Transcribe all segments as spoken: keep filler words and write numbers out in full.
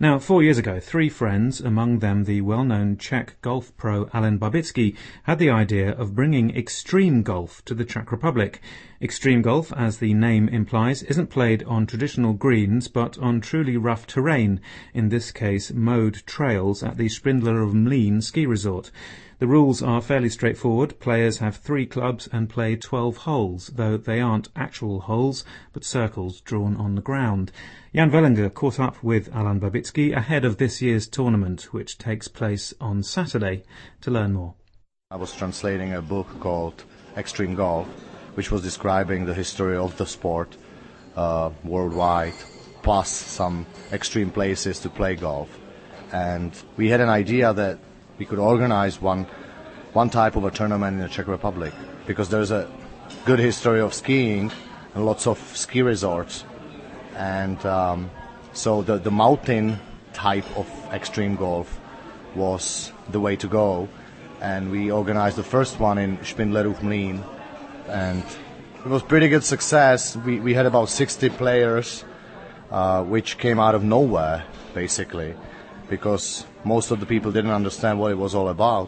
Now, four years ago, three friends, among them the well-known Czech golf pro Alen Barbicki, had the idea of bringing extreme golf to the Czech Republic. Extreme golf, as the name implies, isn't played on traditional greens, but on truly rough terrain, in this case mowed trails at the Špindlerův Mlýn ski resort. The rules are fairly straightforward. Players have three clubs and play twelve holes, though they aren't actual holes, but circles drawn on the ground. Jan Vellinger caught up with Alen Barbicki ahead of this year's tournament, which takes place on Saturday, to learn more. I was translating a book called Extreme Golf, which was describing the history of the sport uh, worldwide, plus some extreme places to play golf. And we had an idea that we could organize one one type of a tournament in the Czech Republic, because there's a good history of skiing and lots of ski resorts. And um, so the, the mountain type of extreme golf was the way to go. And we organized the first one in Špindlerův Mlýn. And it was pretty good success. We, we had about sixty players, uh, which came out of nowhere, basically, because most of the people didn't understand what it was all about.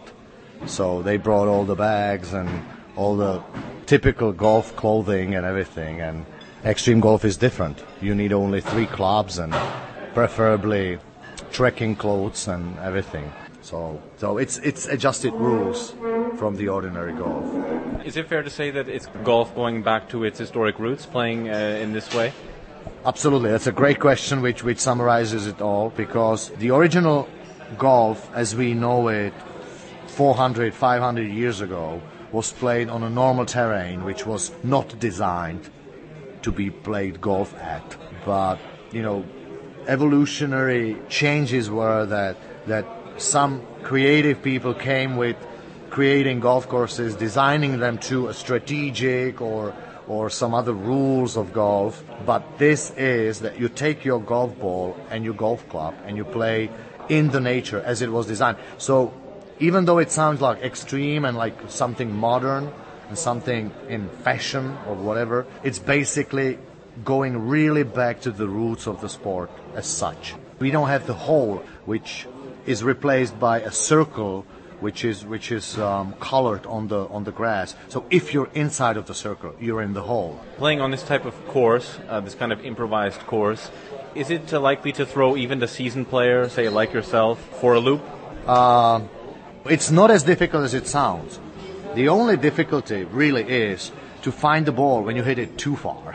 So they brought all the bags and all the typical golf clothing and everything. And extreme golf is different. You need only three clubs and preferably trekking clothes and everything. So, so it's it's adjusted rules from the ordinary golf. Is it fair to say that it's golf going back to its historic roots, playing uh, in this way? Absolutely. That's a great question which, which summarizes it all, because the original golf as we know it four hundred, five hundred years ago was played on a normal terrain which was not designed to be played golf at. But, you know, evolutionary changes were that that some creative people came with creating golf courses, designing them to a strategic or or some other rules of golf. But this is that you take your golf ball and your golf club and you play in the nature as it was designed. So even though it sounds like extreme and like something modern and something in fashion or whatever, it's basically going really back to the roots of the sport as such. We don't have the hole, which is replaced by a circle which is which is um, colored on the on the grass. So if you're inside of the circle, you're in the hole. Playing on this type of course, uh, this kind of improvised course, is it uh, likely to throw even the seasoned player, say like yourself, for a loop? Uh, it's not as difficult as it sounds. The only difficulty really is to find the ball when you hit it too far.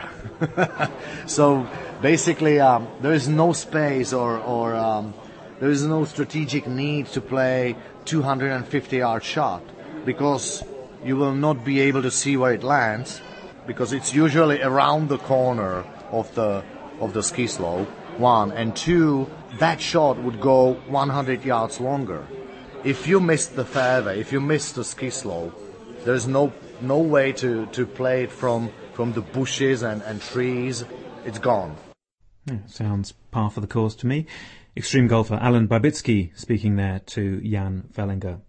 So basically, um, there is no space or or um, there is no strategic need to play two hundred fifty yard shot, because you will not be able to see where it lands, because it's usually around the corner of the of the ski slope. One and two, that shot would go one hundred yards longer. If you miss the fairway, if you miss the ski slope, there's no no way to, to play it from from the bushes and, and trees. It's gone. Yeah, sounds par for the course to me. Extreme golfer Alen Barbicki speaking there to Jan Vellinger.